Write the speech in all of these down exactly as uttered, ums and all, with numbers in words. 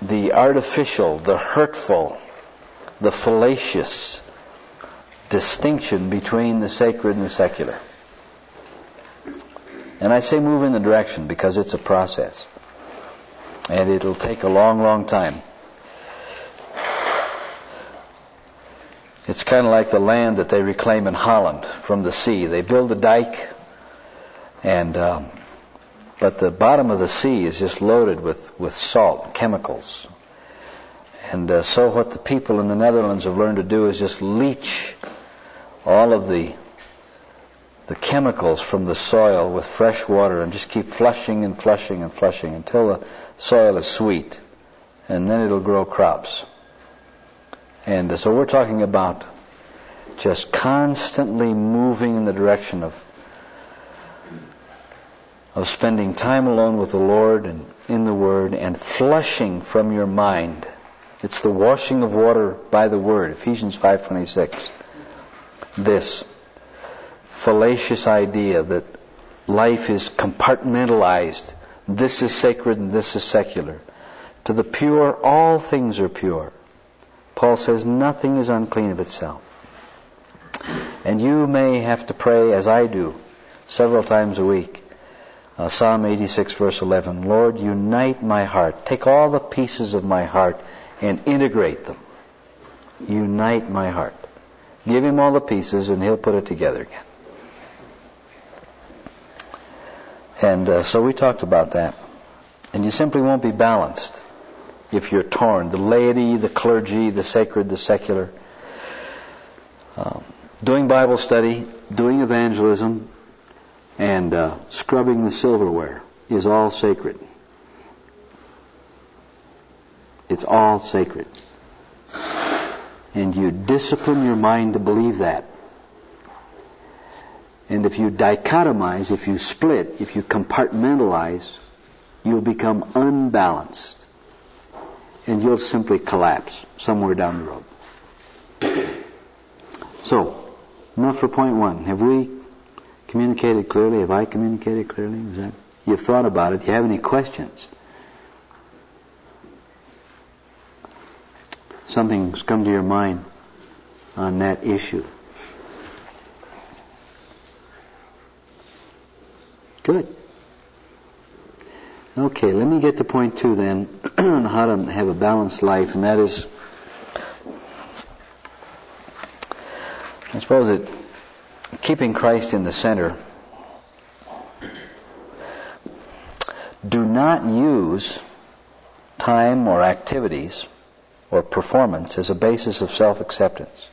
the artificial, the hurtful, the fallacious distinction between the sacred and the secular. And I say move in the direction because it's a process. And it'll take a long, long time. It's kind of like the land that they reclaim in Holland from the sea. They build a dike, and um, but the bottom of the sea is just loaded with, with salt, chemicals. And uh, so what the people in the Netherlands have learned to do is just leach all of the the chemicals from the soil with fresh water and just keep flushing and flushing and flushing until the soil is sweet, and then it'll grow crops. And uh, so we're talking about just constantly moving in the direction of of spending time alone with the Lord and in the Word, and flushing from your mind. It's the washing of water by the Word, Ephesians five twenty-six. This fallacious idea that life is compartmentalized. This is sacred and this is secular. To the pure, all things are pure. Paul says nothing is unclean of itself. And you may have to pray, as I do, several times a week. Uh, Psalm eighty-six, verse eleven. Lord, unite my heart. Take all the pieces of my heart and integrate them. Unite my heart. Give Him all the pieces and He'll put it together again. And uh, so we talked about that. And you simply won't be balanced if you're torn. The laity, the clergy, the sacred, the secular. Um, doing Bible study, doing evangelism, and uh, scrubbing the silverware is all sacred. It's all sacred. And you discipline your mind to believe that. And if you dichotomize, if you split, if you compartmentalize, you'll become unbalanced. And you'll simply collapse somewhere down the road. So, enough for point one. Have we communicated clearly? Have I communicated clearly? Is that, you've thought about it. Do you have any questions? Something's come to your mind on that issue. Good. Okay, let me get to point two then, on how to have a balanced life, and that is, I suppose it, keeping Christ in the center. Do not use time or activities or performance as a basis of self-acceptance.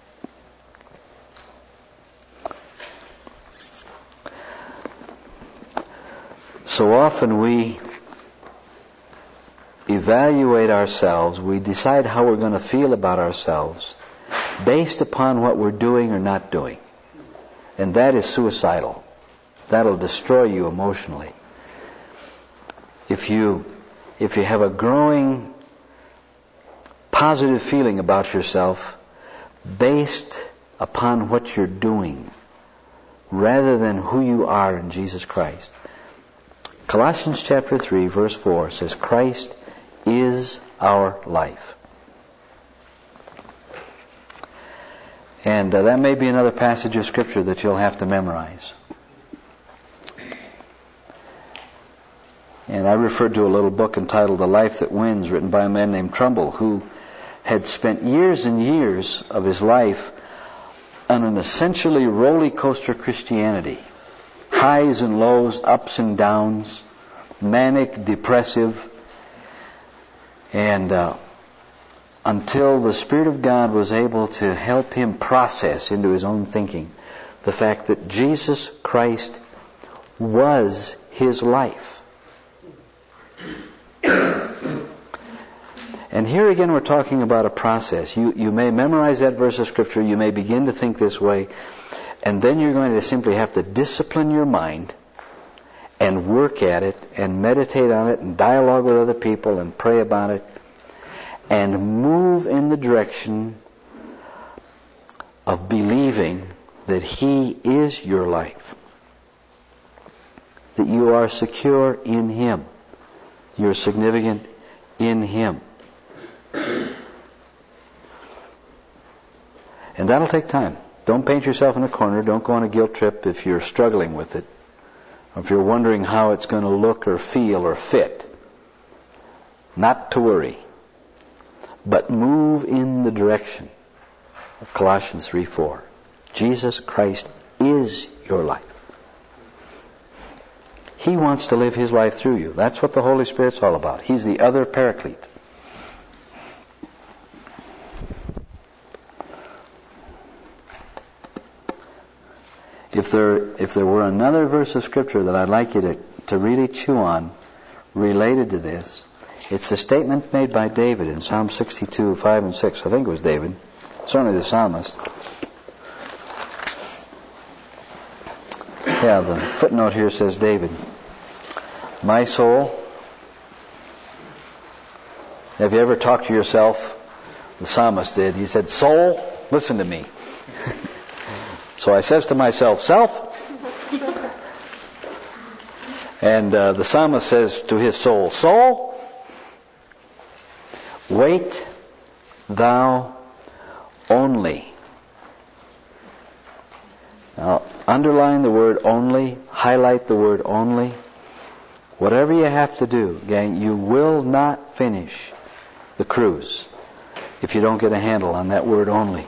So often we evaluate ourselves, we decide how we're going to feel about ourselves based upon what we're doing or not doing. And that is suicidal. That'll destroy you emotionally. If you, if you have a growing positive feeling about yourself based upon what you're doing rather than who you are in Jesus Christ. Colossians chapter three, verse four says, Christ is our life. And uh, that may be another passage of Scripture that you'll have to memorize. And I referred to a little book entitled The Life That Wins, written by a man named Trumbull, who had spent years and years of his life on an essentially roller coaster Christianity. Highs and lows, ups and downs, manic, depressive, and uh, until the Spirit of God was able to help him process into his own thinking the fact that Jesus Christ was his life. And here again we're talking about a process. You, you may memorize that verse of Scripture, you may begin to think this way, and then you're going to simply have to discipline your mind and work at it and meditate on it and dialogue with other people and pray about it and move in the direction of believing that He is your life, that you are secure in Him, you're significant in Him. And that'll take time. Don't paint yourself in a corner. Don't go on a guilt trip if you're struggling with it, or if you're wondering how it's going to look or feel or fit. Not to worry, but move in the direction of Colossians three four. Jesus Christ is your life. He wants to live His life through you. That's what the Holy Spirit's all about. He's the other Paraclete. If there, if there were another verse of Scripture that I'd like you to, to really chew on related to this, it's a statement made by David in Psalm sixty-two, five and six. I think it was David. Certainly the psalmist. Yeah, the footnote here says David. My soul. Have you ever talked to yourself? The psalmist did. He said, soul, listen to me. So I says to myself, self. And uh, the psalmist says to his soul, soul, wait thou only. Now, underline the word only, highlight the word only. Whatever you have to do, gang, you will not finish the cruise if you don't get a handle on that word only.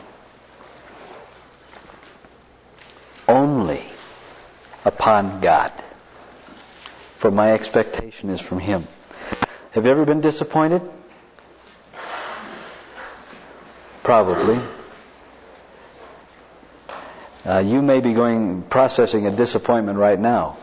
Only upon God. For my expectation is from Him. Have you ever been disappointed? Probably. Uh, you may be going processing a disappointment right now.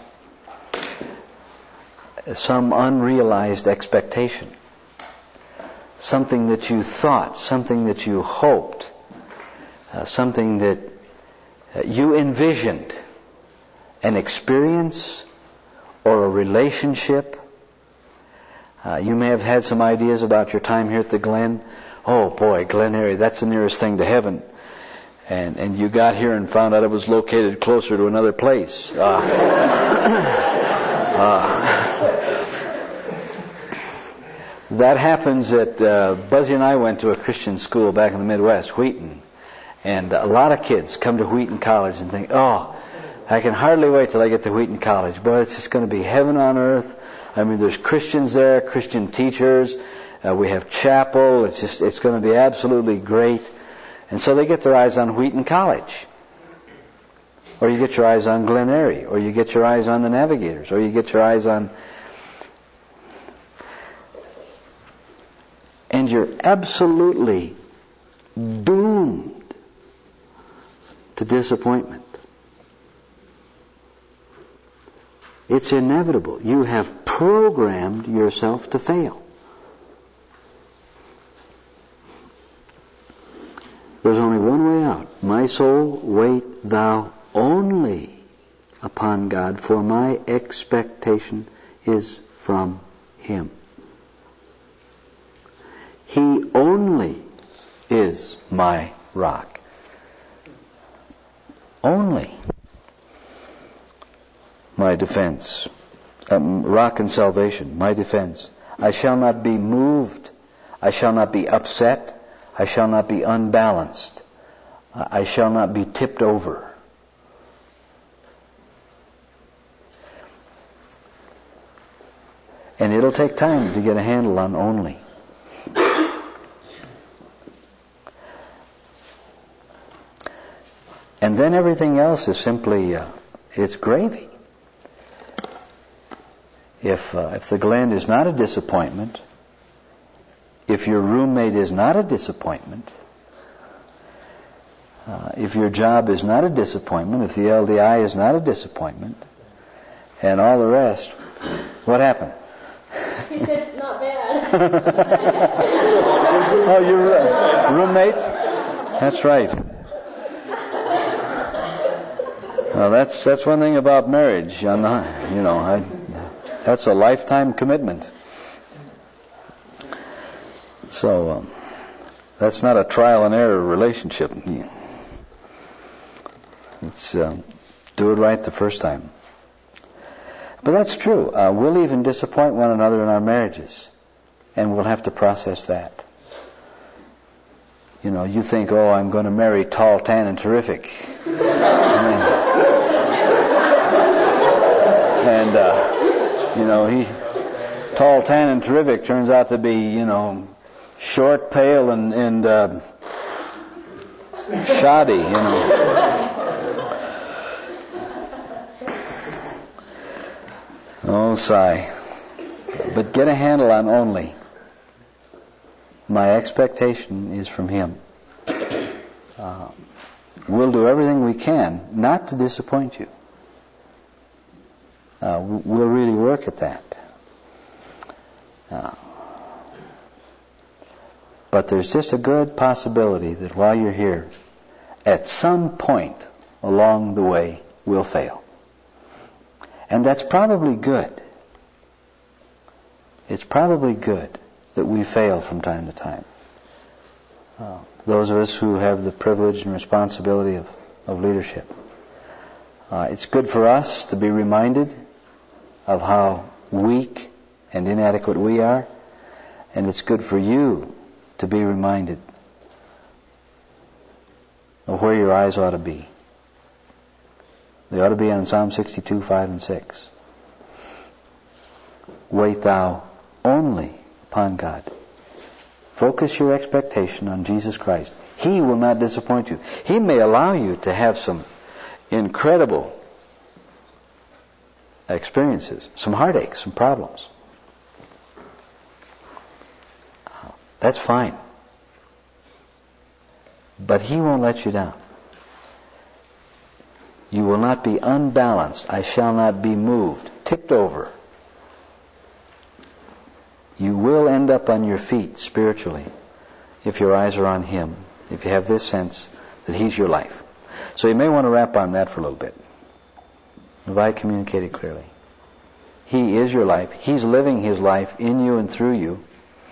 Some unrealized expectation. Something that you thought, something that you hoped, uh, something that uh, you envisioned, an experience or a relationship. Uh, you may have had some ideas about your time here at the Glen. Oh boy, Glen area, that's the nearest thing to heaven. And and you got here and found out it was located closer to another place. Uh, uh, that happens at, uh, Buzzy and I went to a Christian school back in the Midwest, Wheaton. And a lot of kids come to Wheaton College and think, oh, I can hardly wait till I get to Wheaton College. Boy, it's just going to be heaven on earth. I mean, there's Christians there, Christian teachers. Uh, we have chapel. It's just, it's going to be absolutely great. And so they get their eyes on Wheaton College. Or you get your eyes on Glen Airy. Or you get your eyes on the Navigators. Or you get your eyes on... And you're absolutely doomed to disappointment. It's inevitable. You have programmed yourself to fail. There's only one way out. My soul, wait thou only upon God, for my expectation is from Him. He only is my rock. Only my defense. Um, rock and salvation, my defense. I shall not be moved. I shall not be upset. I shall not be unbalanced. I shall not be tipped over. And it'll take time to get a handle on only. And then everything else is simply, uh, it's gravy. If uh, if the Glen is not a disappointment, if your roommate is not a disappointment, uh, if your job is not a disappointment, if the L D I is not a disappointment, and all the rest, what happened? Not bad. Oh, your uh, roommate? That's right. Well, that's that's one thing about marriage. I'm not, you know, I, that's a lifetime commitment. So um, that's not a trial and error relationship. It's uh, do it right the first time. But that's true. Uh, we'll even disappoint one another in our marriages. And we'll have to process that. You know, you think, oh, I'm going to marry tall, tan, and terrific. and and uh, you know, he tall, tan, and terrific turns out to be, you know, short, pale, and, and uh, shoddy, you know. Oh, sigh. But get a handle on only. My expectation is from Him. Uh, we'll do everything we can not to disappoint you. Uh, we'll really work at that. Uh, but there's just a good possibility that while you're here, at some point along the way, we'll fail. And that's probably good. It's probably good that we fail from time to time. Uh, those of us who have the privilege and responsibility of, of leadership. Uh, it's good for us to be reminded of how weak and inadequate we are, and it's good for you to be reminded of where your eyes ought to be. They ought to be on Psalm sixty-two, five and six. Wait thou only upon God. Focus your expectation on Jesus Christ. He will not disappoint you. He may allow you to have some incredible experiences, some heartaches, some problems. That's fine. But He won't let you down. You will not be unbalanced. I shall not be moved, tipped over. You will end up on your feet spiritually if your eyes are on Him, if you have this sense that He's your life. So you may want to wrap on that for a little bit. Have I communicated clearly? He is your life. He's living His life in you and through you.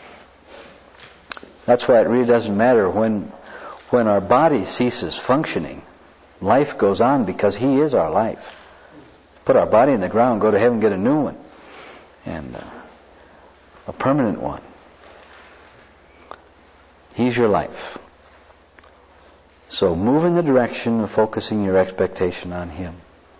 That's why it really doesn't matter when when our body ceases functioning. Life goes on because He is our life. Put our body in the ground, go to heaven, get a new one. And uh, a permanent one. He's your life. So move in the direction of focusing your expectation on Him.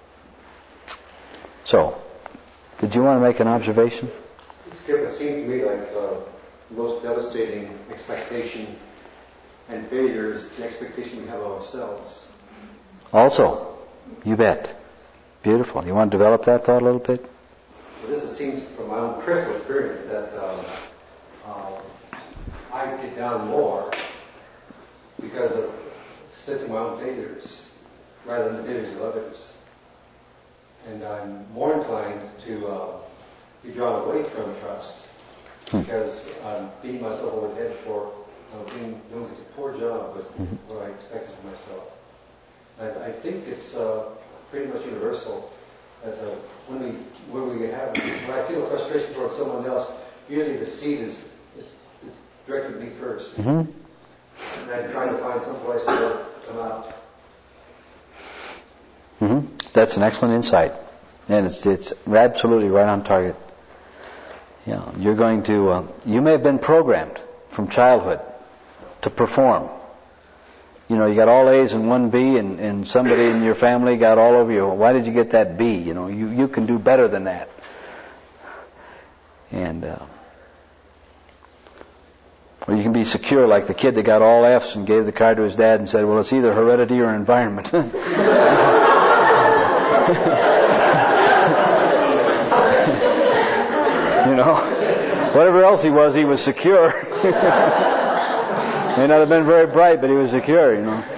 So, did you want to make an observation? Skip, it seems to me like uh, the most devastating expectation and failure is the expectation we have of ourselves. Also, you bet. Beautiful. You want to develop that thought a little bit? Well, this seems from my own personal experience that um, uh, I get down more because of sensing my own failures rather than the failures of others. And I'm more inclined to uh, be drawn away from trust hmm. because I'm beating myself over the head for uh, being doing such a poor job with mm-hmm. what I expected of myself. And I think it's uh, pretty much universal that uh, when we when we have when I feel frustration towards someone else, usually the seed is is, is directed at me first, mm-hmm. and I try to find some place to come out. Mm-hmm. That's an excellent insight, and it's it's absolutely right on target. Yeah, you're going to uh, you may have been programmed from childhood to perform. You know, you got all A's and one B, and, and somebody in your family got all over you. Why did you get that B? You know, you, you can do better than that. And uh, or you can be secure like the kid that got all F's and gave the card to his dad and said, well, it's either heredity or environment. You know, whatever else he was, he was secure. May not have been very bright, but he was secure, you know.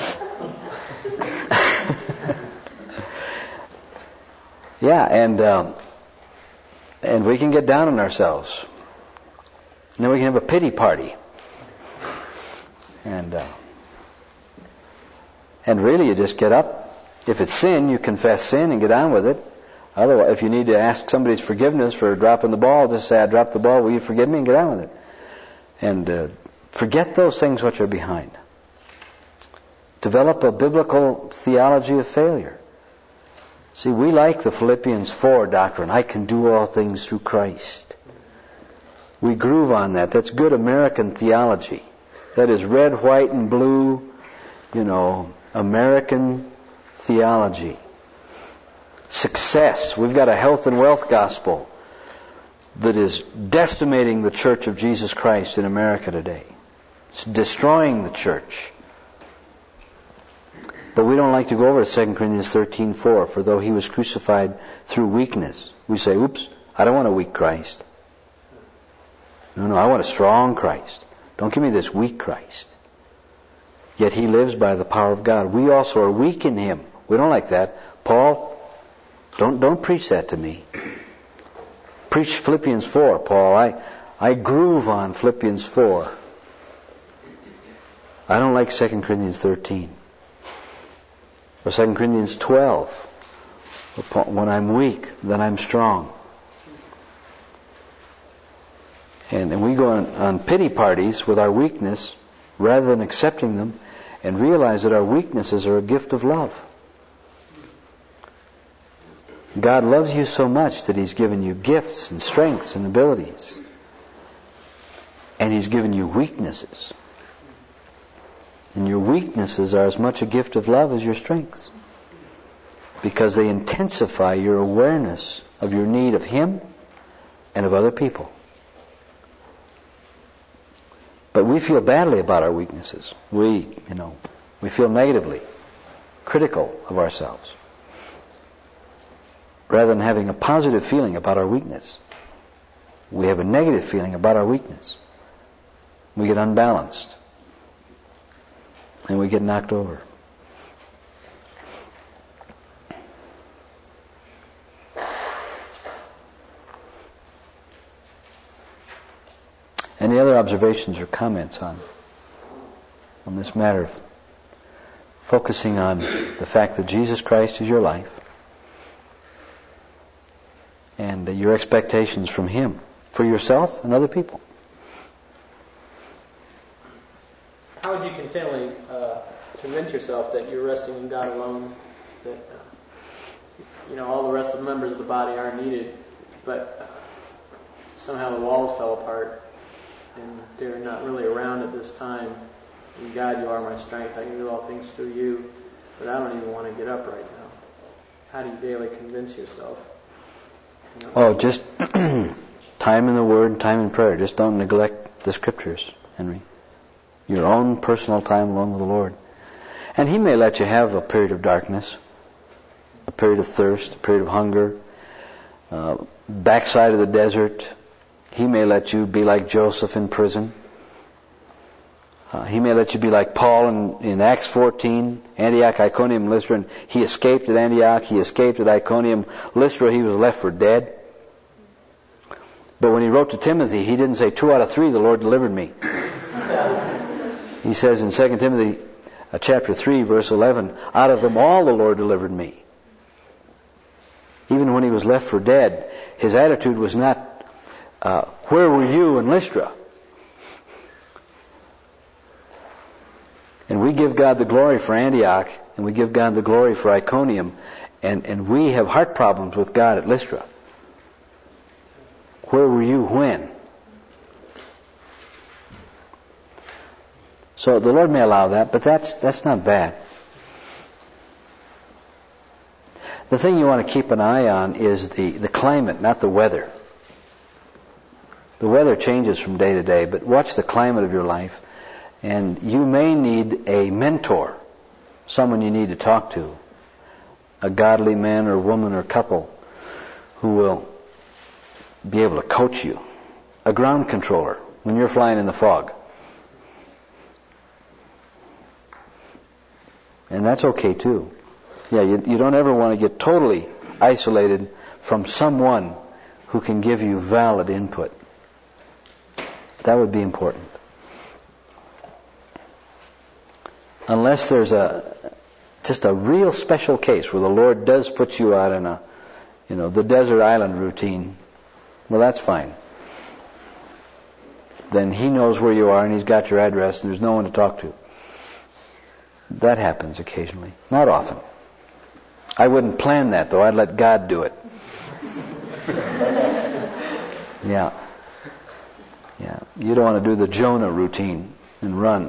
Yeah, and um, and we can get down on ourselves. And then we can have a pity party. And uh, and really, you just get up. If it's sin, you confess sin and get on with it. Otherwise, if you need to ask somebody's forgiveness for dropping the ball, just say, I dropped the ball, will you forgive me? And get on with it. And uh, forget those things which are behind. Develop a biblical theology of failure. See, we like the Philippians four doctrine. I can do all things through Christ. We groove on that. That's good American theology. That is red, white, and blue, you know, American theology. Success. We've got a health and wealth gospel that is decimating the Church of Jesus Christ in America today. It's destroying the church. But we don't like to go over to Second Corinthians thirteen four. For though he was crucified through weakness, we say, oops, I don't want a weak Christ. No, no, I want a strong Christ. Don't give me this weak Christ. Yet he lives by the power of God. We also are weak in him. We don't like that. Paul, don't don't preach that to me. Preach Philippians four, Paul. I, I groove on Philippians four. I don't like Second Corinthians thirteen. Or Second Corinthians twelve. When I'm weak, then I'm strong. And, and we go on, on pity parties with our weakness rather than accepting them and realize that our weaknesses are a gift of love. God loves you so much that He's given you gifts and strengths and abilities. And He's given you weaknesses. And your weaknesses are as much a gift of love as your strengths. Because they intensify your awareness of your need of Him and of other people. But we feel badly about our weaknesses. We, you know, we feel negatively, critical of ourselves. Rather than having a positive feeling about our weakness, we have a negative feeling about our weakness. We get unbalanced. And we get knocked over. Any other observations or comments on, on this matter of focusing on the fact that Jesus Christ is your life and uh, your expectations from Him for yourself and other people? How would you continually uh, convince yourself that you're resting in God alone, that uh, you know all the rest of the members of the body are needed, but uh, somehow the walls fell apart and they're not really around at this time? And God, you are my strength. I can do all things through you, but I don't even want to get up right now. How do you daily convince yourself? You know? Oh, just time in the Word, time in prayer. Just don't neglect the Scriptures, Henry. Your own personal time alone with the Lord. And He may let you have a period of darkness, a period of thirst, a period of hunger, uh, backside of the desert. He may let you be like Joseph in prison. Uh, he may let you be like Paul in, in Acts fourteen, Antioch, Iconium, Lystra. And he escaped at Antioch, he escaped at Iconium. Lystra, he was left for dead. But when he wrote to Timothy, he didn't say, two out of three, the Lord delivered me. He says in Second Timothy uh, chapter three, verse eleven, out of them all the Lord delivered me. Even when he was left for dead, his attitude was not, uh, where were you in Lystra? And we give God the glory for Antioch, and we give God the glory for Iconium, and, and we have heart problems with God at Lystra. Where were you when? So the Lord may allow that, but that's that's not bad. The thing you want to keep an eye on is the, the climate, not the weather. The weather changes from day to day, but watch the climate of your life. And you may need a mentor, someone you need to talk to, a godly man or woman or couple who will be able to coach you, a ground controller when you're flying in the fog. And that's okay too. Yeah, you, you don't ever want to get totally isolated from someone who can give you valid input. That would be important. Unless there's a just a real special case where the Lord does put you out in a, you know, the desert island routine, well, that's fine. Then He knows where you are and He's got your address and there's no one to talk to. That happens occasionally. Not often. I wouldn't plan that, though. I'd let God do it. Yeah. You don't want to do the Jonah routine and run.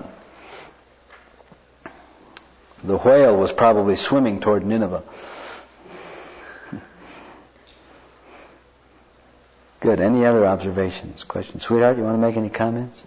The whale was probably swimming toward Nineveh. Good. Any other observations, questions? Sweetheart, you want to make any comments?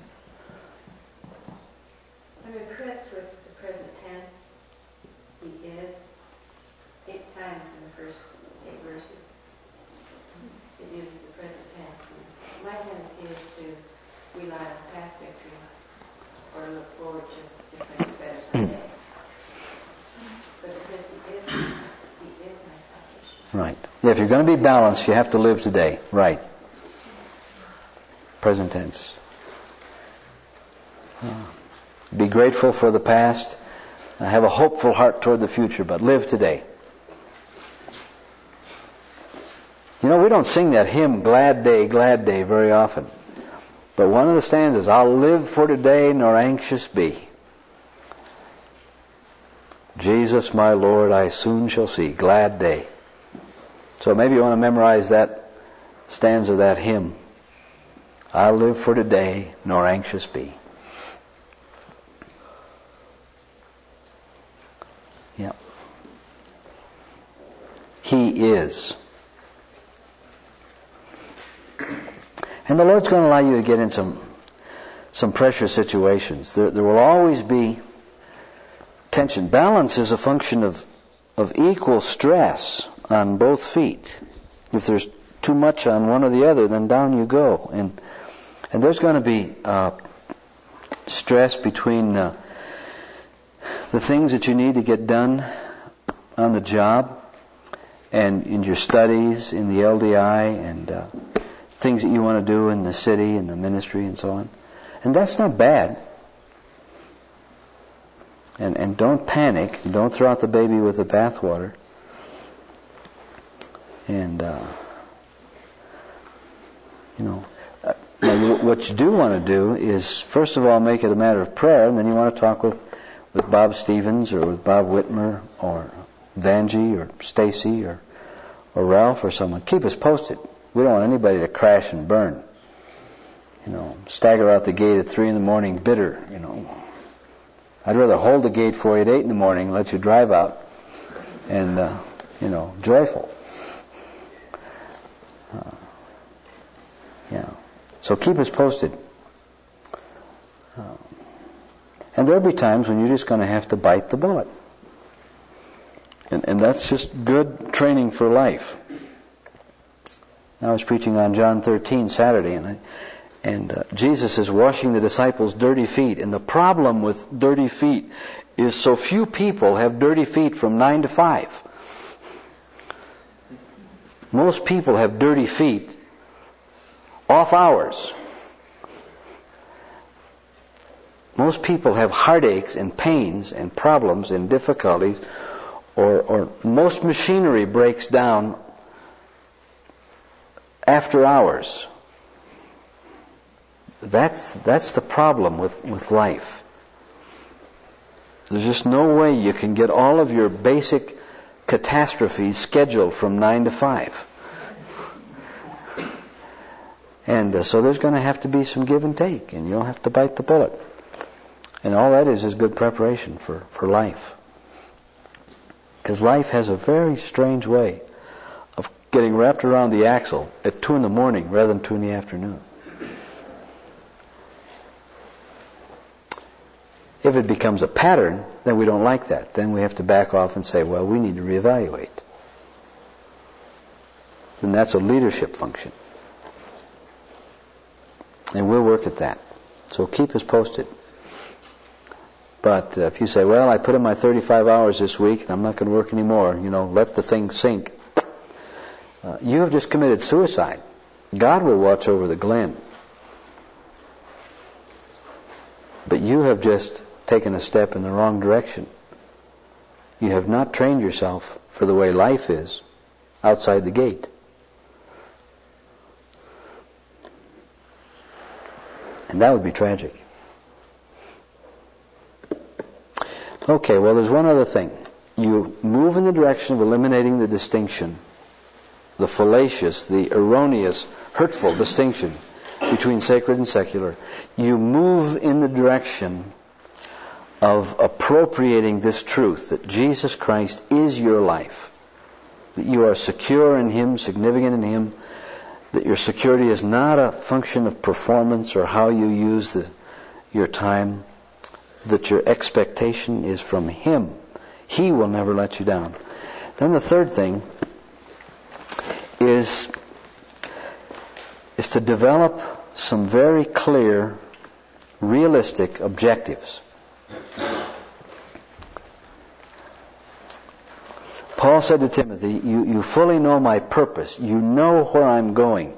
I'm impressed with the present tense. He is. Eight times in the first eight verses. It uses the present tense. And my tendency is to rely on past victories or look forward to different better someday. But it says he is. He is my salvation. Right. Yeah, if you're going to be balanced, you have to live today. Right. Present tense. Uh, be grateful for the past. Uh, have a hopeful heart toward the future, but live today. You know, we don't sing that hymn, Glad Day, Glad Day, very often. But one of the stanzas, I'll live for today nor anxious be. Jesus, my Lord, I soon shall see. Glad day. So maybe you want to memorize that stanza of that hymn. I'll live for today, nor anxious be. Yeah. He is. And the Lord's going to allow you to get in some some pressure situations. There, there will always be tension. Balance is a function of of equal stress on both feet. If there's too much on one or the other, then down you go. And and there's going to be uh, stress between uh, the things that you need to get done on the job and in your studies, in the L D I, and uh, things that you want to do in the city and the ministry and so on. And that's not bad. And and don't panic. Don't throw out the baby with the bathwater. And, uh, you know, uh, now what you do want to do is, first of all, make it a matter of prayer, and then you want to talk with, with Bob Stevens or with Bob Whitmer or Vanjie or Stacy or, or Ralph or someone. Keep us posted. We don't want anybody to crash and burn. You know, stagger out the gate at three in the morning bitter, you know. I'd rather hold the gate for you at eight in the morning and let you drive out and, uh, you know, joyful. Uh, yeah. So keep us posted. Uh, and there'll be times when you're just going to have to bite the bullet. And, and that's just good training for life. I was preaching on John thirteen Saturday, and I, and uh, Jesus is washing the disciples' dirty feet. And the problem with dirty feet is so few people have dirty feet from nine to five. Most people have dirty feet off hours. Most people have heartaches and pains and problems and difficulties, or, or most machinery breaks down after hours. That's that's the problem with, with life. There's just no way you can get all of your basic catastrophes scheduled from nine to five. And uh, so there's going to have to be some give and take, and you'll have to bite the bullet. And all that is is good preparation for, for life. Because life has a very strange way of getting wrapped around the axle at two in the morning rather than two in the afternoon. If it becomes a pattern, then we don't like that. Then we have to back off and say, well, we need to reevaluate. Then that's a leadership function. And we'll work at that. So keep us posted. But uh, if you say, well, I put in my thirty-five hours this week and I'm not going to work anymore, you know, let the thing sink. Uh, you have just committed suicide. God will watch over the glen. But you have just taken a step in the wrong direction. You have not trained yourself for the way life is outside the gate. And that would be tragic. Okay, well, there's one other thing. You move in the direction of eliminating the distinction, the fallacious, the erroneous, hurtful distinction between sacred and secular. You move in the direction of appropriating this truth that Jesus Christ is your life, that you are secure in Him, significant in Him, that your security is not a function of performance or how you use the, your time, that your expectation is from Him. He will never let you down. Then the third thing is, is to develop some very clear, realistic objectives. Paul said to Timothy, you, you fully know my purpose. You know where I'm going.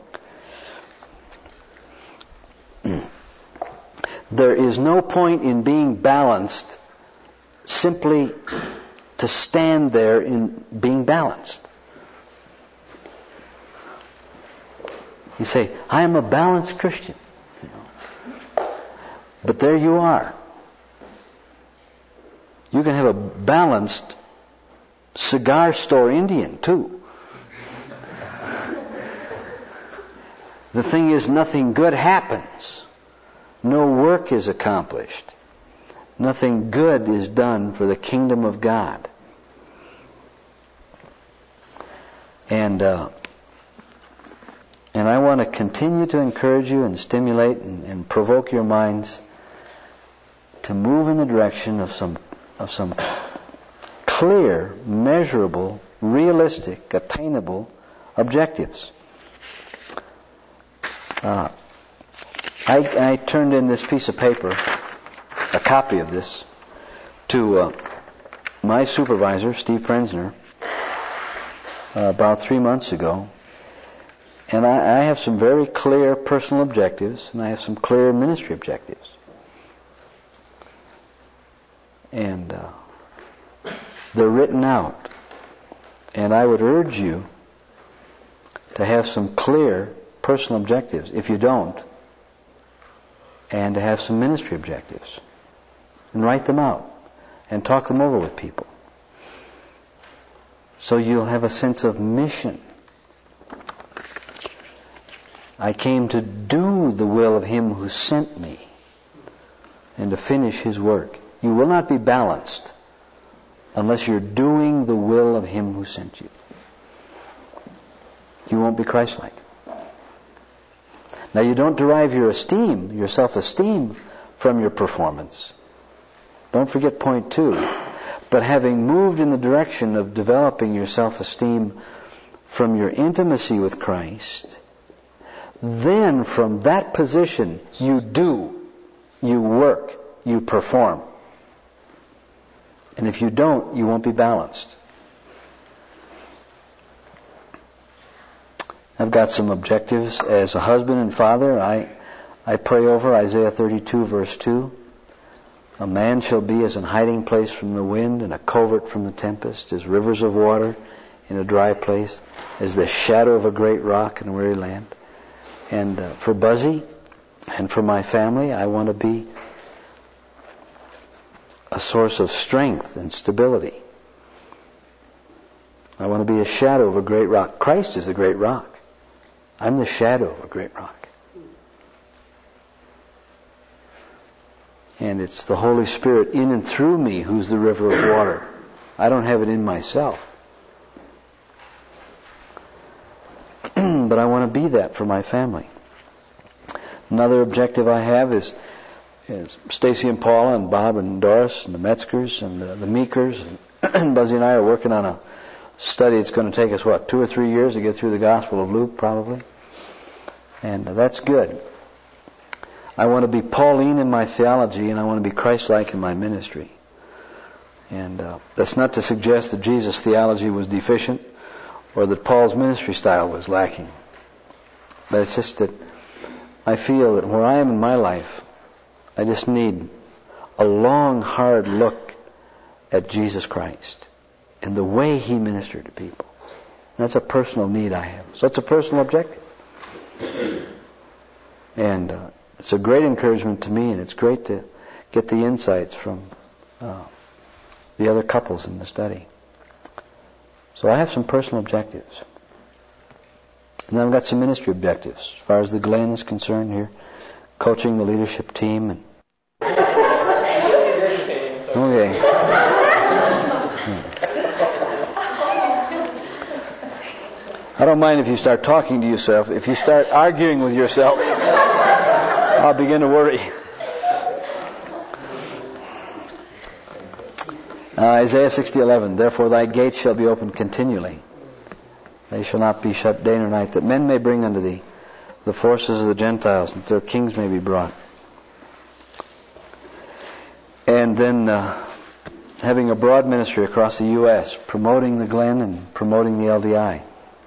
There is no point in being balanced simply to stand there in being balanced. You say, I am a balanced Christian. But there you are. You can have a balanced cigar store Indian too. The thing is, nothing good happens. No work is accomplished. Nothing good is done for the kingdom of God. And uh, and I want to continue to encourage you and stimulate and, and provoke your minds to move in the direction of some of some clear, measurable, realistic, attainable objectives. Uh, I, I turned in this piece of paper, a copy of this, to uh, my supervisor, Steve Prenzner, uh, about three months ago. And I, I have some very clear personal objectives, and I have some clear ministry objectives. And uh, they're written out. And I would urge you to have some clear personal objectives, if you don't, and to have some ministry objectives. And write them out. And talk them over with people. So you'll have a sense of mission. I came to do the will of Him who sent me and to finish His work. You will not be balanced unless you're doing the will of Him who sent you. You won't be Christ-like. Now, you don't derive your esteem, your self-esteem, from your performance. Don't forget point two. But having moved in the direction of developing your self-esteem from your intimacy with Christ, then from that position you do, you work, you perform. And if you don't, you won't be balanced. I've got some objectives as a husband and father. I, I pray over Isaiah thirty-two verse two. A man shall be as an hiding place from the wind and a covert from the tempest, as rivers of water in a dry place, as the shadow of a great rock in a weary land. And uh, for Buzzy and for my family, I want to be a source of strength and stability. I want to be a shadow of a great rock. Christ is the great rock. I'm the shadow of a great rock. And it's the Holy Spirit in and through me who's the river of water. I don't have it in myself. But I want to be that for my family. Another objective I have is, is Stacy and Paula and Bob and Doris and the Metzgers and the, the Meekers and, and Buzzy and I are working on a study. It's going to take us, what, two or three years to get through the Gospel of Luke, probably. And uh, that's good. I want to be Pauline in my theology, and I want to be Christ-like in my ministry. And uh, that's not to suggest that Jesus' theology was deficient or that Paul's ministry style was lacking. But it's just that I feel that where I am in my life, I just need a long, hard look at Jesus Christ and the way He ministered to people. That's a personal need I have. So it's a personal objective. And uh, it's a great encouragement to me, and it's great to get the insights from uh, the other couples in the study. So I have some personal objectives. And then I've got some ministry objectives as far as the Glen is concerned here, coaching the leadership team and. Okay. I don't mind if you start talking to yourself. If you start arguing with yourself, I'll begin to worry. Uh, Isaiah sixty eleven. Therefore thy gates shall be opened continually. They shall not be shut day nor night, that men may bring unto thee the forces of the Gentiles, and that their kings may be brought. And then uh, having a broad ministry across the U S, promoting the Glen and promoting the L D I.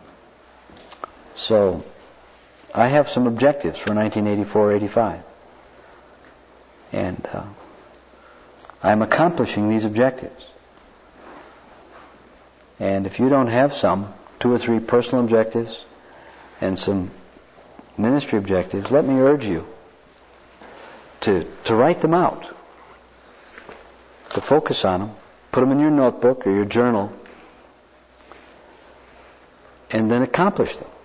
So, I have some objectives for nineteen eighty-four eighty-five. And uh, I'm accomplishing these objectives. And if you don't have some, two or three personal objectives and some ministry objectives, let me urge you to, to write them out, to focus on them, put them in your notebook or your journal, and then accomplish them.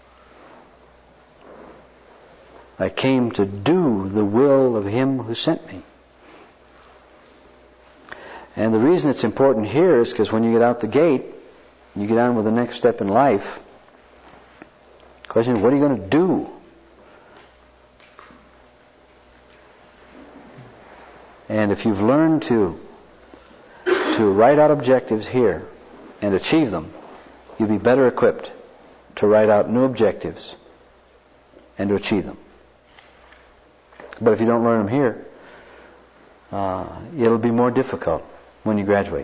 I came to do the will of Him who sent me. And the reason it's important here is because when you get out the gate, you get on with the next step in life. The question is, what are you going to do? And if you've learned to to write out objectives here and achieve them, you'll be better equipped to write out new objectives and to achieve them. But if you don't learn them here, uh, it'll be more difficult when you graduate.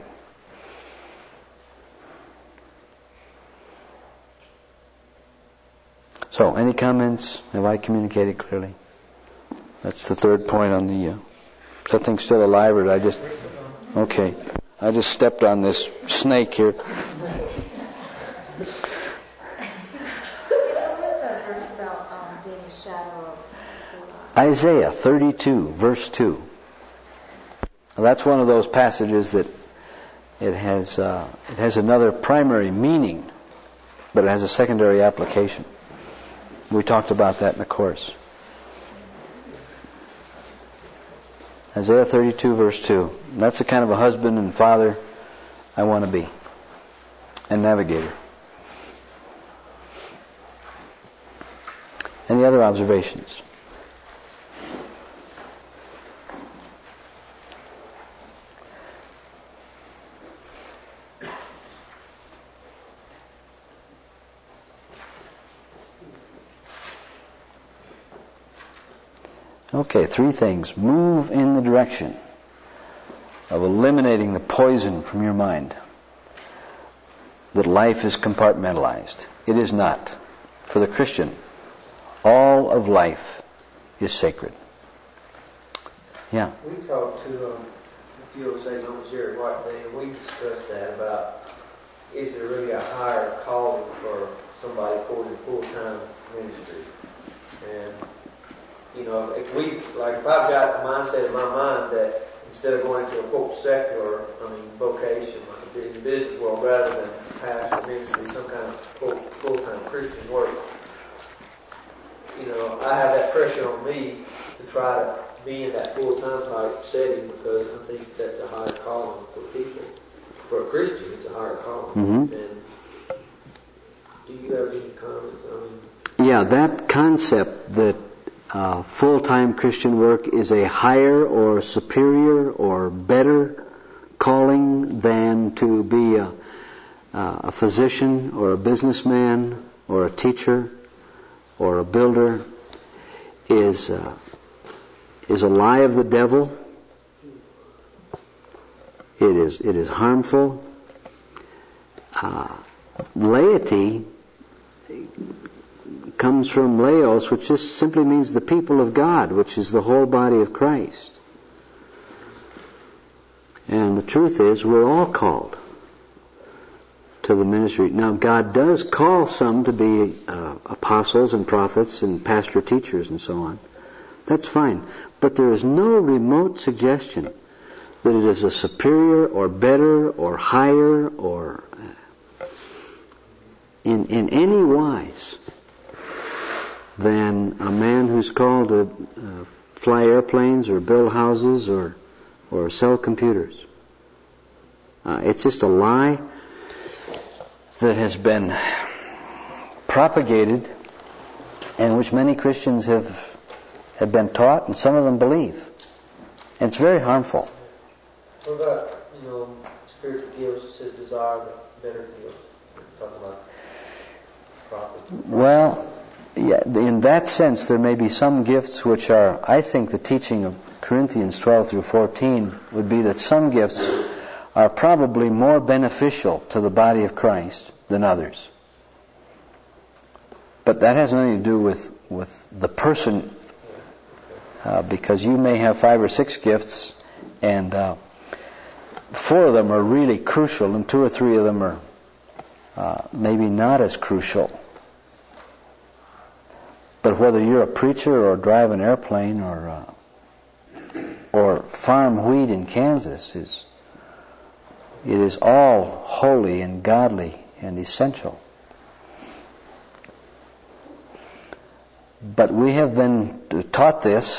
So, any comments? Have I communicated clearly? That's the third point on the... Uh, is that thing still alive, or did I just... Okay. I just stepped on this snake here. What was that verse about um, being a shadow of... Isaiah thirty-two, verse two. Now, that's one of those passages that it has uh, it has another primary meaning, but it has a secondary application. We talked about that in the course. Isaiah thirty-two, verse two. That's the kind of a husband and father I want to be, and navigator. Any other observations? Okay, three things. Move in the direction of eliminating the poison from your mind. That life is compartmentalized. It is not. For the Christian, all of life is sacred. Yeah. We talked to um, a few say on Jerry White Day, and we discussed that about, is there really a higher calling for somebody for the full-time ministry? And you know, if we, like if I've got a mindset in my mind that instead of going to a quote secular, I mean vocation, like in the business world, rather than pastor ministry, some kind of quote full-time Christian work, you know, I have that pressure on me to try to be in that full-time type setting because I think that's a higher calling for people. For a Christian, it's a higher calling. Mm-hmm. And do you have any comments? I mean, yeah, that concept that Uh, full-time Christian work is a higher or superior or better calling than to be a, uh, a physician or a businessman or a teacher or a builder is uh, is a lie of the devil. It is it is harmful. Uh, laity comes from laos, which just simply means the people of God, which is the whole body of Christ. And the truth is, we're all called to the ministry. Now, God does call some to be uh, apostles and prophets and pastor teachers and so on. That's fine. But there is no remote suggestion that it is a superior or better or higher or in, in any wise than a man who's called to uh, fly airplanes or build houses or or sell computers. Uh, it's just a lie that has been propagated and which many Christians have have been taught, and some of them believe. And it's very harmful. What about, you know, spiritual gifts? It says desire the better gifts. Talk about prophecy. Well, yeah, in that sense, there may be some gifts which are, I think the teaching of Corinthians twelve through fourteen would be that some gifts are probably more beneficial to the body of Christ than others. But that has nothing to do with, with the person, uh, because you may have five or six gifts, and uh, four of them are really crucial, and two or three of them are uh, maybe not as crucial. But whether you're a preacher or drive an airplane or uh, or farm wheat in Kansas, is it is all holy and godly and essential. But we have been taught this,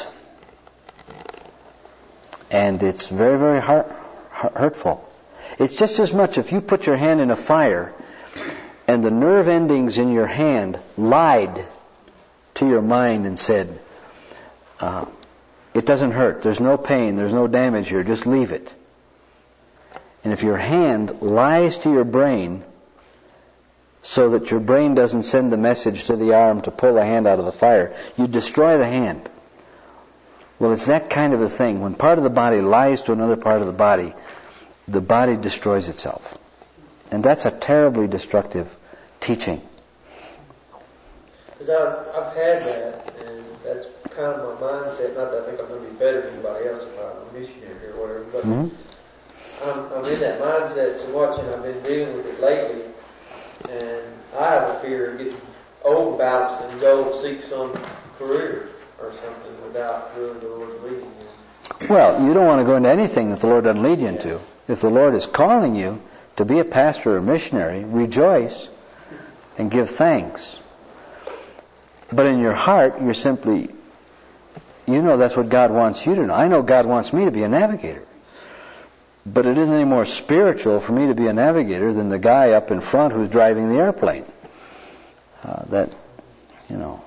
and it's very, very hurt, hurtful. It's just as much if you put your hand in a fire and the nerve endings in your hand lied to your mind and said, uh, it doesn't hurt, there's no pain, there's no damage here, just leave it. And if your hand lies to your brain so that your brain doesn't send the message to the arm to pull the hand out of the fire, you destroy the hand. Well, it's that kind of a thing. When part of the body lies to another part of the body, the body destroys itself. And that's a terribly destructive teaching. Because I've, I've had that, and that's kind of my mindset. Not that I think I'm going to be better than anybody else if I'm a missionary or whatever, but mm-hmm. I'm, I'm in that mindset. So watching, I've been dealing with it lately, and I have a fear of getting overbalanced and go seek some career or something without really the Lord's leading you. Well, you don't want to go into anything that the Lord doesn't lead you into. If the Lord is calling you to be a pastor or a missionary, rejoice and give thanks. But in your heart, you're simply, you know that's what God wants you to know. I know God wants me to be a navigator. But it isn't any more spiritual for me to be a navigator than the guy up in front who's driving the airplane. Uh, that, you know,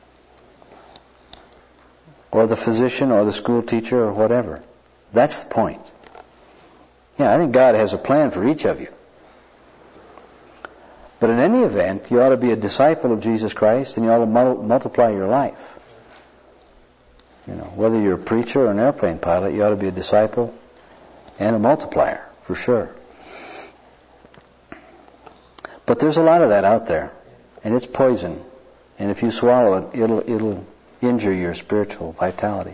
or the physician or the school teacher or whatever. That's the point. Yeah, I think God has a plan for each of you. But in any event, you ought to be a disciple of Jesus Christ, and you ought to mul- multiply your life. You know, whether you're a preacher or an airplane pilot, you ought to be a disciple and a multiplier, for sure. But there's a lot of that out there, and it's poison. And if you swallow it, it'll it'll injure your spiritual vitality.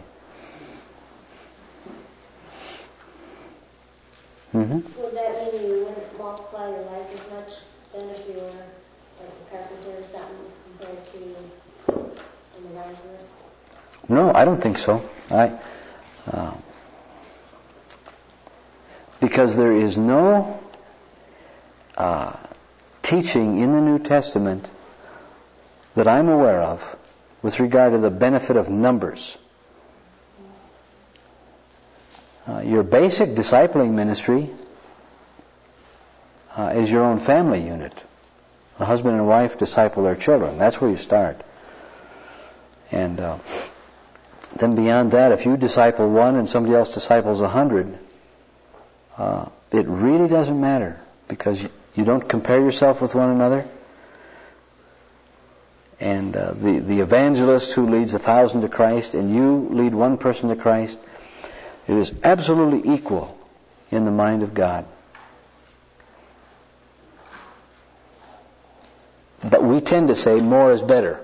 Mm-hmm. Would that mean you wouldn't multiply your life as much then if you were like a carpenter or something compared to an evangelist? No, I don't think so. I uh, because there is no uh, teaching in the New Testament that I'm aware of with regard to the benefit of numbers. Uh, your basic discipling ministry uh, is your own family unit. A husband and wife disciple their children. That's where you start. And uh, then beyond that, if you disciple one and somebody else disciples a hundred, uh, it really doesn't matter, because you, you don't compare yourself with one another. And uh, the, the evangelist who leads a thousand to Christ and you lead one person to Christ, it is absolutely equal in the mind of God. But we tend to say more is better.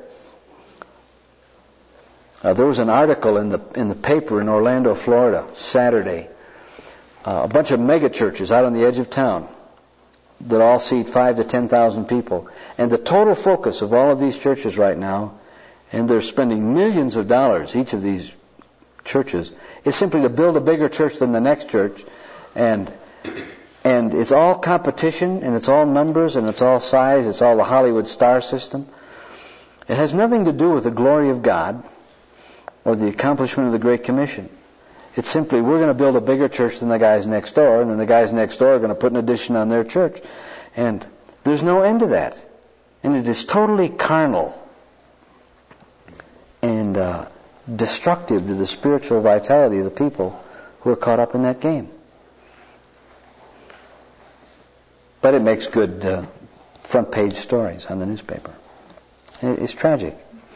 Uh, there was an article in the in the paper in Orlando, Florida, Saturday. Uh, a bunch of mega churches out on the edge of town that all seat five to ten thousand people, and the total focus of all of these churches right now, and they're spending millions of dollars, each of these churches, is simply to build a bigger church than the next church, and and it's all competition, and it's all numbers, and it's all size, it's all the Hollywood star system. It has nothing to do with the glory of God or the accomplishment of the Great Commission. It's simply, we're going to build a bigger church than the guys next door, and then the guys next door are going to put an addition on their church. And there's no end to that. And it is totally carnal and uh, destructive to the spiritual vitality of the people who are caught up in that game. But it makes good uh, front page stories on the newspaper. And it's tragic.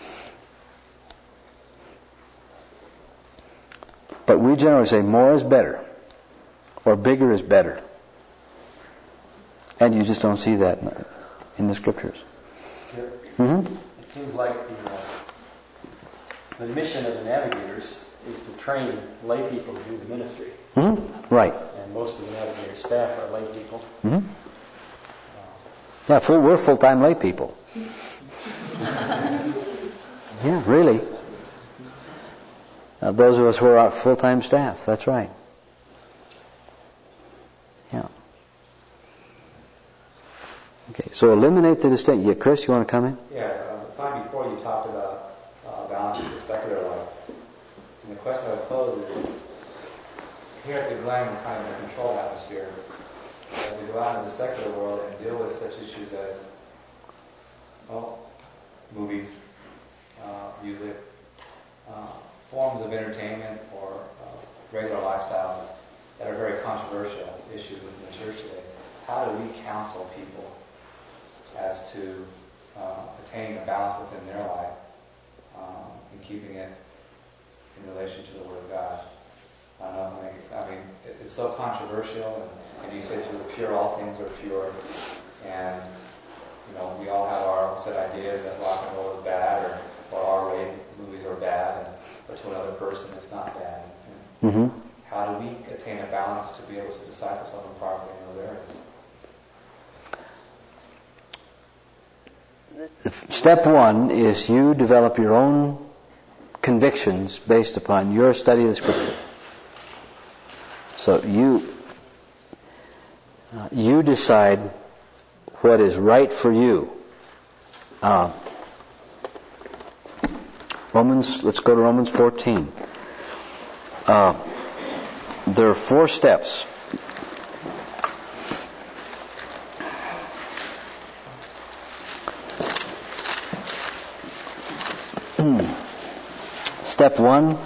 But we generally say more is better, or bigger is better. And you just don't see that in the Scriptures. Mm-hmm. It seems like the, uh, the mission of the Navigators is to train lay people to do the ministry. Mm-hmm. Right. And most of the Navigator staff are lay people. Mm-hmm. Yeah, full, we're full-time lay people. Yeah, really. Now, those of us who are full-time staff, that's right. Yeah. Okay, so eliminate the distinction. Yeah, Chris, you want to come in? Yeah, uh, the time before you talked about uh, balance with the secular life. And the question I would pose is, here at the Glen, we're kind of in a controlled atmosphere. As we go out into the secular world and deal with such issues as, well, movies, uh, music, uh, forms of entertainment or uh, regular lifestyles that are very controversial issues within the church today. How do we counsel people as to uh, attaining a balance within their life um, and keeping it in relation to the Word of God? I don't know. I mean, I mean it, it's so controversial, and, and you said to the pure, all things are pure, and you know we all have our set ideas that rock and roll is bad, or or R-rated movies are bad, and, but to another person it's not bad. And Mm-hmm. how do we attain a balance to be able to disciple someone properly in those areas? Step one is you develop your own convictions based upon your study of the Scripture. So you uh, you decide what is right for you. Uh, Romans. Let's go to Romans fourteen. Uh, there are four steps. Step one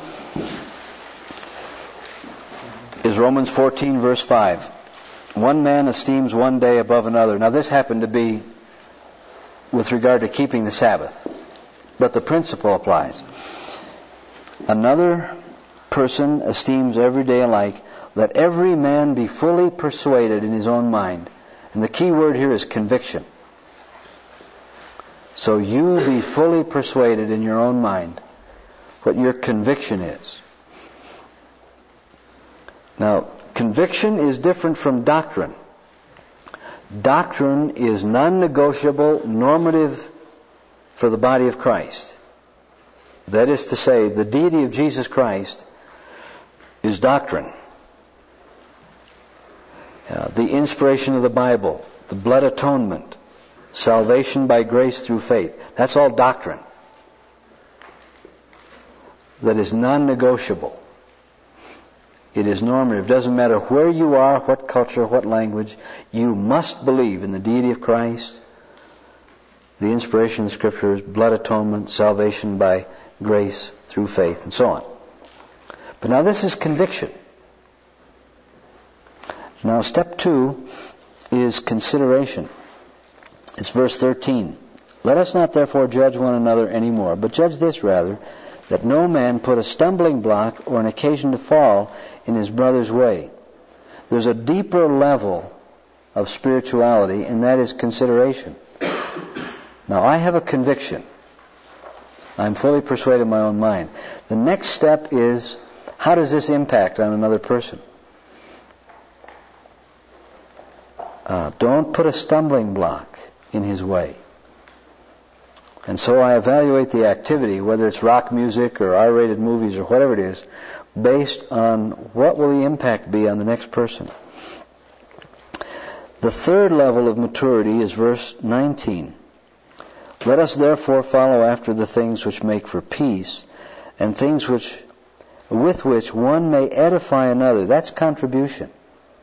is Romans fourteen, verse five. One man esteems one day above another. Now this happened to be with regard to keeping the Sabbath, but the principle applies. Another person esteems every day alike. Let every man be fully persuaded in his own mind. And the key word here is conviction. So you be fully persuaded in your own mind what your conviction is. Now, conviction is different from doctrine. Doctrine is non-negotiable, normative for the body of Christ. That is to say, the deity of Jesus Christ is doctrine. Uh, the inspiration of the Bible, the blood atonement, salvation by grace through faith. That's all doctrine. That is non-negotiable. It is normative. It doesn't matter where you are, what culture, what language. You must believe in the deity of Christ, the inspiration of the Scriptures, blood atonement, salvation by grace through faith, and so on. But now this is conviction. Now step two is consideration. It's verse thirteen. Let us not therefore judge one another any more, but judge this rather, that no man put a stumbling block or an occasion to fall in his brother's way. There's a deeper level of spirituality, and that is consideration. Now, I have a conviction. I'm fully persuaded in my own mind. The next step is, how does this impact on another person? Uh, don't put a stumbling block in his way. And so I evaluate the activity, whether it's rock music or R-rated movies or whatever it is, based on what will the impact be on the next person. The third level of maturity is verse nineteen. Let us therefore follow after the things which make for peace, and things which with which one may edify another. That's contribution.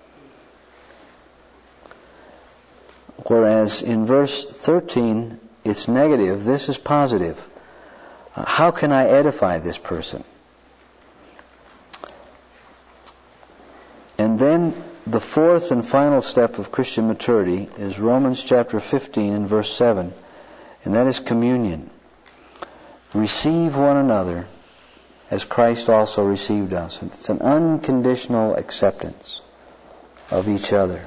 Whereas in verse thirteen, it's negative. This is positive. Uh, how can I edify this person? And then the fourth and final step of Christian maturity is Romans chapter fifteen and verse seven, and that is communion. Receive one another as Christ also received us. It's an unconditional acceptance of each other.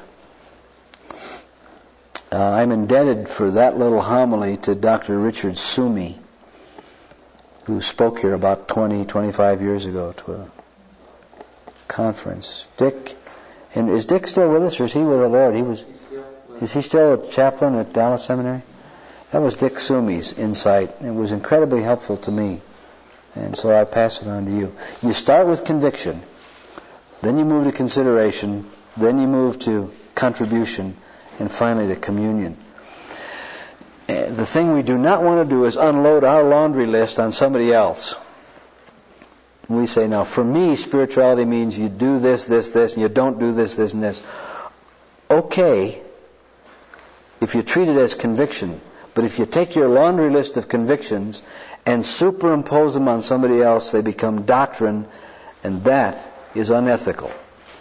Uh, I'm indebted for that little homily to Doctor Richard Sumi, who spoke here about twenty, twenty-five years ago to a conference. Dick, and is Dick still with us, or is he with the Lord? He was. Is he still a chaplain at Dallas Seminary? That was Dick Sumi's insight. It was incredibly helpful to me, and so I pass it on to you. You start with conviction, then you move to consideration, then you move to contribution, and finally to communion. And the thing we do not want to do is unload our laundry list on somebody else. We say, now, for me, spirituality means you do this, this, this, and you don't do this, this, and this. Okay, if you treat it as conviction. But if you take your laundry list of convictions and superimpose them on somebody else, they become doctrine, and that is unethical.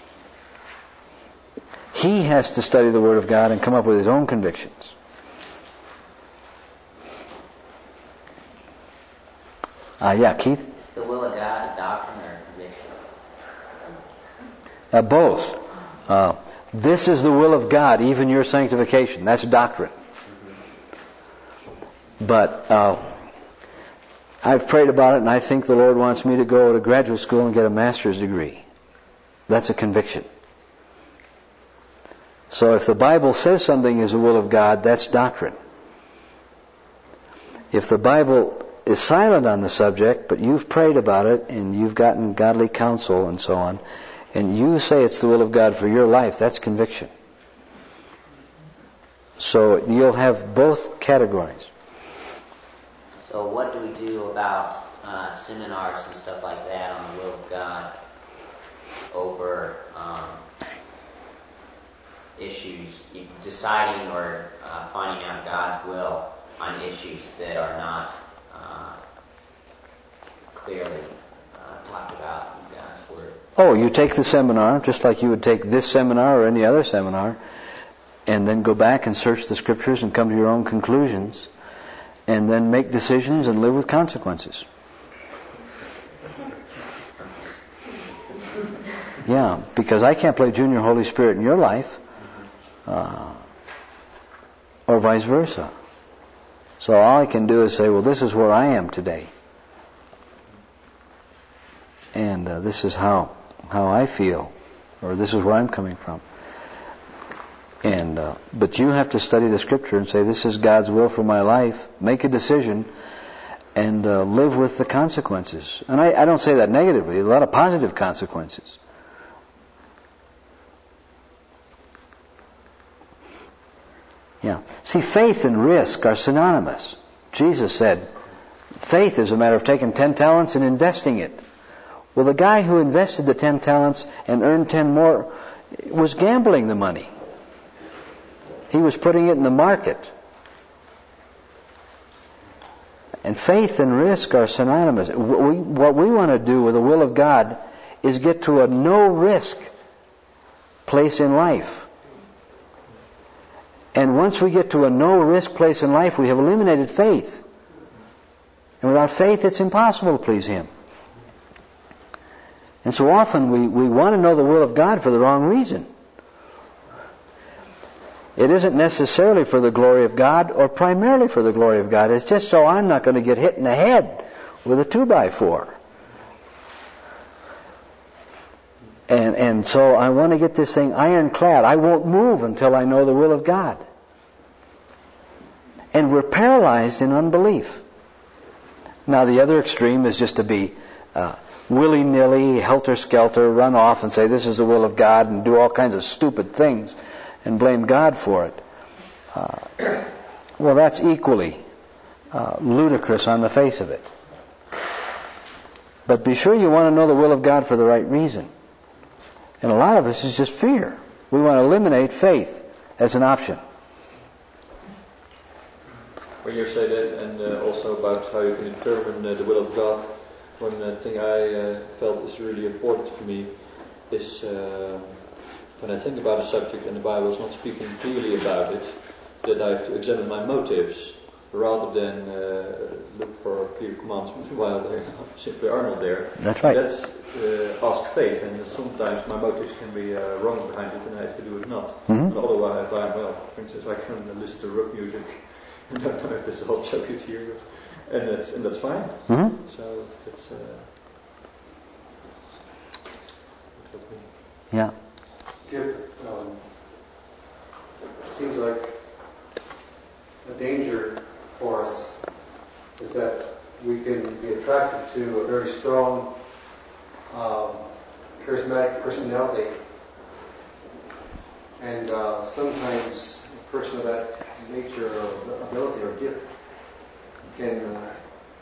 He has to study the Word of God and come up with his own convictions. Ah, uh, yeah, Keith? Is the will of God a doctrine or a conviction? Uh, both. Uh, this is the will of God, even your sanctification. That's doctrine. But uh, I've prayed about it, and I think the Lord wants me to go to graduate school and get a master's degree. That's a conviction. So if the Bible says something is the will of God, that's doctrine. If the Bible is silent on the subject, but you've prayed about it and you've gotten godly counsel and so on, and you say it's the will of God for your life, that's conviction. So you'll have both categories. So what do we do about uh, seminars and stuff like that on the will of God over um, issues, deciding or uh, finding out God's will on issues that are not uh, clearly uh, talked about in God's Word? Oh, you take the seminar, just like you would take this seminar or any other seminar, and then go back and search the Scriptures and come to your own conclusions, and then make decisions and live with consequences. Yeah, because I can't play Junior Holy Spirit in your life, uh, or vice versa. So all I can do is say, well, this is where I am today. And uh, this is how how I feel, or this is where I'm coming from. And uh, but you have to study the Scripture and say, this is God's will for my life. Make a decision and uh, live with the consequences. And I, I don't say that negatively. A lot of positive consequences. Yeah. See, faith and risk are synonymous. Jesus said, faith is a matter of taking ten talents and investing it. Well, the guy who invested the ten talents and earned ten more was gambling the money. He was putting it in the market. And faith and risk are synonymous. We, what we want to do with the will of God is get to a no-risk place in life. And once we get to a no-risk place in life, we have eliminated faith. And without faith, it's impossible to please Him. And so often we, we want to know the will of God for the wrong reason. It isn't necessarily for the glory of God or primarily for the glory of God. It's just so I'm not going to get hit in the head with a two by four. And, and so I want to get this thing ironclad. I won't move until I know the will of God. And we're paralyzed in unbelief. Now the other extreme is just to be uh, willy-nilly, helter-skelter, run off and say this is the will of God and do all kinds of stupid things and blame God for it. Uh, well, that's equally uh, ludicrous on the face of it. But be sure you want to know the will of God for the right reason. And a lot of us is just fear. We want to eliminate faith as an option. When you say that, and uh, also about how you can determine uh, the will of God, one uh, thing I uh, felt is really important for me is uh, when I think about a subject and the Bible is not speaking clearly about it, that I have to examine my motives rather than uh, look for clear commands while they simply are not there. That's right. That's uh, ask faith, and sometimes my motives can be uh, wrong behind it, and I have to do it not. Mm-hmm. And otherwise, I well, for instance, I can listen to rock music. I don't know if this is whole subject here, but, and that's and that's fine. Mm-hmm. So it's. Uh, yeah. Give, um, it seems like a danger for us is that we can be attracted to a very strong, um, charismatic personality, and uh, sometimes a person of that nature or ability or gift can uh,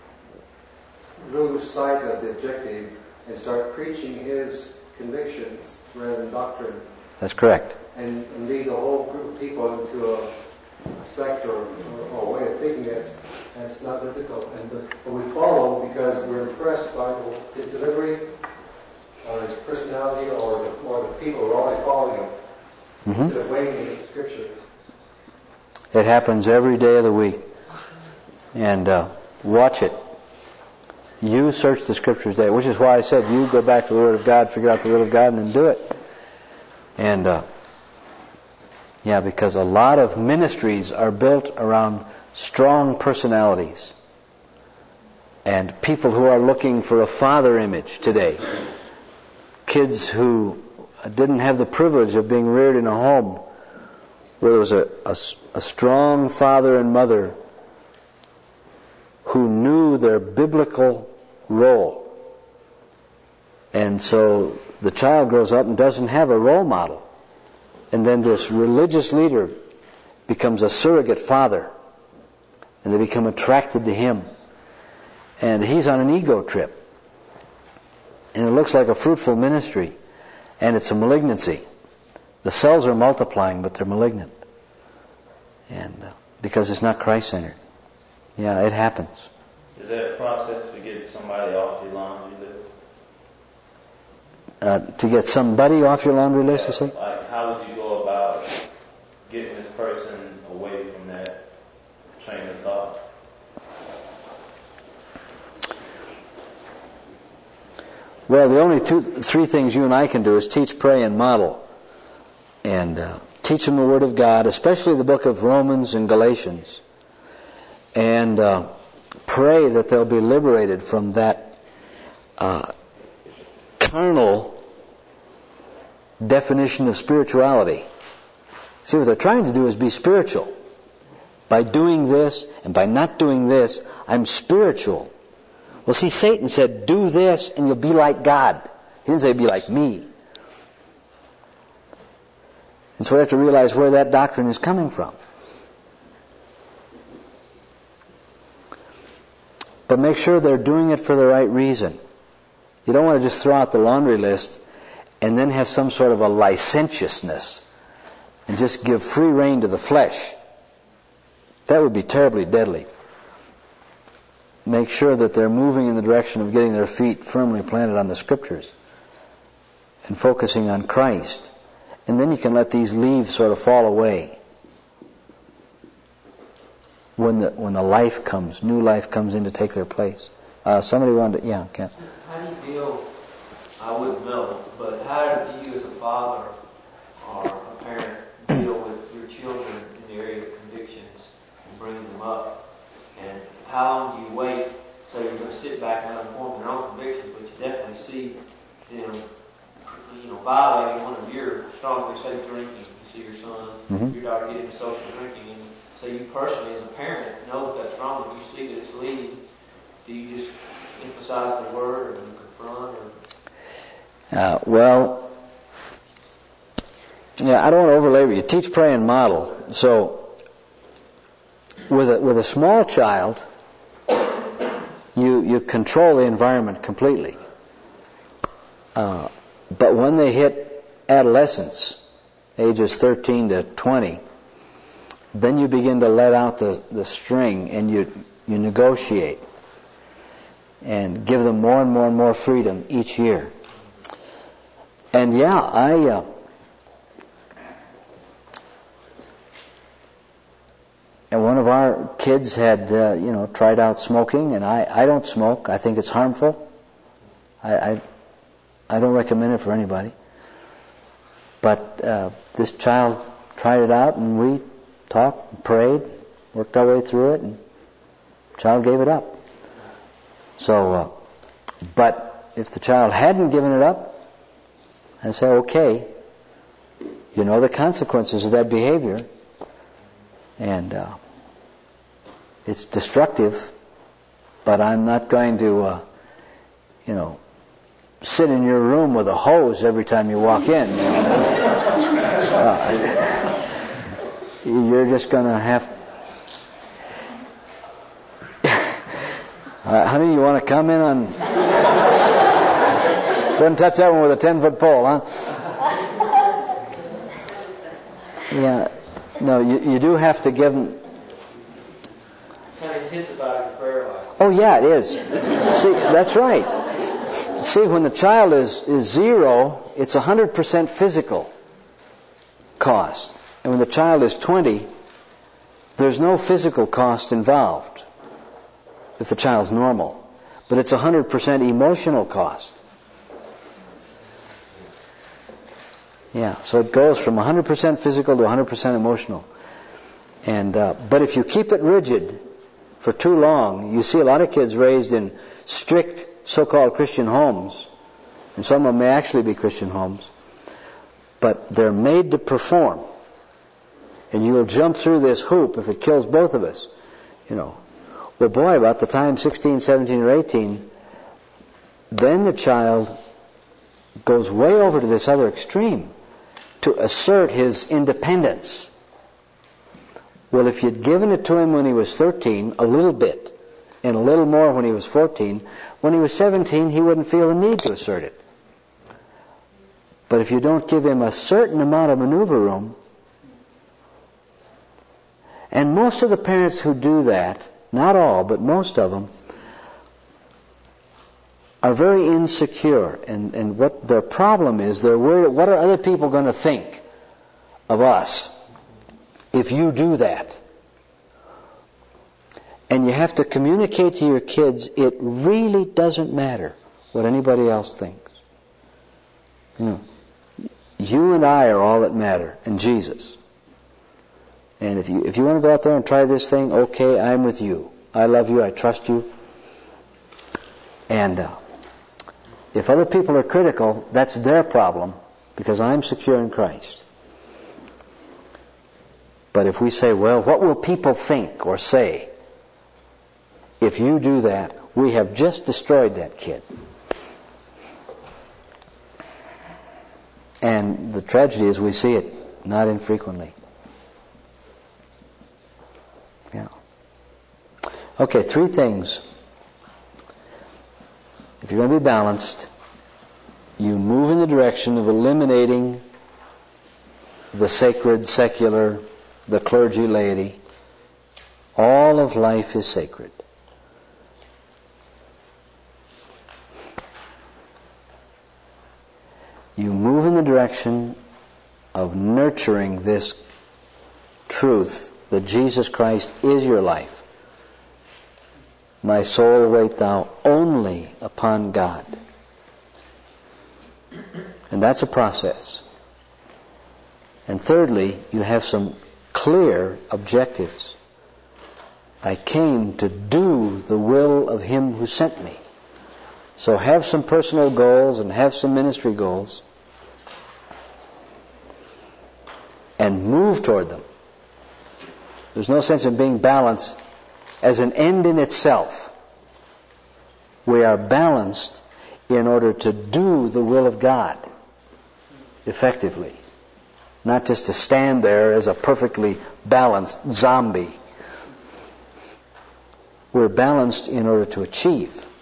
lose sight of the objective and start preaching his convictions rather than doctrine. That's correct. And, and lead a whole group of people into a, a sect or, or, or a way of thinking that's, that's not difficult. And the, but we follow because we're impressed by the, his delivery or his personality or the, or the people who are already following him Mm-hmm. instead of waiting in Scripture. It happens every day of the week. And uh, watch it. You search the Scriptures daily, which is why I said you go back to the Word of God, figure out the will of God, and then do it. And uh, yeah, because a lot of ministries are built around strong personalities and people who are looking for a father image today. Kids who didn't have the privilege of being reared in a home where there was a, a, a strong father and mother who knew their biblical role. And so the child grows up and doesn't have a role model. And then this religious leader becomes a surrogate father. And they become attracted to him. And he's on an ego trip. And it looks like a fruitful ministry. And it's a malignancy. The cells are multiplying, but they're malignant. And uh, because it's not Christ-centered. Yeah, it happens. Is that a process to get somebody off your laundry list? Uh, to get somebody off your laundry list, yeah, you say? Like, how would you go about getting this person away from that train of thought? Well, the only two, three things you and I can do is teach, pray, and model. And uh, teach them the Word of God, especially the book of Romans and Galatians. And uh, pray that they'll be liberated from that uh, carnal definition of spirituality. See, what they're trying to do is be spiritual. By doing this and by not doing this, I'm spiritual. Well, see, Satan said, do this and you'll be like God. He didn't say be like me. And so we have to realize where that doctrine is coming from. But make sure they're doing it for the right reason. You don't want to just throw out the laundry list and then have some sort of a licentiousness and just give free rein to the flesh. That would be terribly deadly. Make sure that they're moving in the direction of getting their feet firmly planted on the Scriptures and focusing on Christ. And then you can let these leaves sort of fall away. When the when the life comes, new life comes in to take their place. Uh, somebody wanted to, yeah, Ken. How do you deal, I wouldn't know, but how do you as a father or a parent deal with your children in the area of convictions and bring them up? And how long do you wait? So you're going to sit back and let them form their own convictions, but you definitely see them, you know, violating one of your strongly say drinking. You see your son, Mm-hmm. your daughter getting social drinking, and so you personally, as a parent, know that that's wrong. When you see that it's leading, do you just emphasize the word, or do you confront, or? Uh, well, yeah, I don't want to overlabor you. Teach, pray, and model. So, with a with a small child, you, you control the environment completely. Uh, but when they hit adolescence, ages thirteen to twenty, then you begin to let out the, the string and you, you negotiate and give them more and more and more freedom each year. And yeah, I... Uh, And one of our kids had, uh, you know, tried out smoking, and I, I don't smoke. I think it's harmful. I, I, I don't recommend it for anybody. But uh, this child tried it out, and we talked, prayed, worked our way through it, and the child gave it up. So, uh, but if the child hadn't given it up, I say, okay, you know the consequences of that behavior. And uh, it's destructive, but I'm not going to, uh, you know, sit in your room with a hose every time you walk in. uh, you're just going to have... uh, honey, you want to come in on... Wouldn't touch that one with a ten-foot pole, huh? Yeah. No, you, you do have to give them... Kind of intensifies the prayer life. Oh, yeah, it is. See, that's right. See, when the child is, is zero, it's one hundred percent physical cost. And when the child is twenty, there's no physical cost involved if the child's normal. But it's one hundred percent emotional cost. Yeah, so it goes from one hundred percent physical to one hundred percent emotional. And uh, but if you keep it rigid for too long, you see a lot of kids raised in strict so-called Christian homes, and some of them may actually be Christian homes, but they're made to perform. And you will jump through this hoop if it kills both of us. You know, well, boy, about the time sixteen, seventeen, or eighteen, then the child goes way over to this other extreme to assert his independence. Well, if you'd given it to him when he was thirteen, a little bit, and a little more when he was fourteen, when he was seventeen, he wouldn't feel the need to assert it. But if you don't give him a certain amount of maneuver room, and most of the parents who do that, not all, but most of them, are very insecure, and, and what their problem is, they're worried, what are other people going to think of us if you do that? And you have to communicate to your kids, it really doesn't matter what anybody else thinks. You know, you and I are all that matter, and Jesus. And if you if you want to go out there and try this thing, okay, I'm with you. I love you, I trust you. And uh, if other people are critical, that's their problem, because I'm secure in Christ. But if we say, well, what will people think or say? If you do that, we have just destroyed that kid. And the tragedy is we see it not infrequently. Yeah. Okay, three things. If you're going to be balanced, you move in the direction of eliminating the sacred, secular, the clergy, laity. All of life is sacred. You move in the direction of nurturing this truth that Jesus Christ is your life. My soul, wait thou only upon God. And that's a process. And thirdly, you have some clear objectives. I came to do the will of Him who sent me. So have some personal goals and have some ministry goals. And move toward them. There's no sense in being balanced as an end in itself. We are balanced in order to do the will of God effectively. Not just to stand there as a perfectly balanced zombie. We're balanced in order to achieve.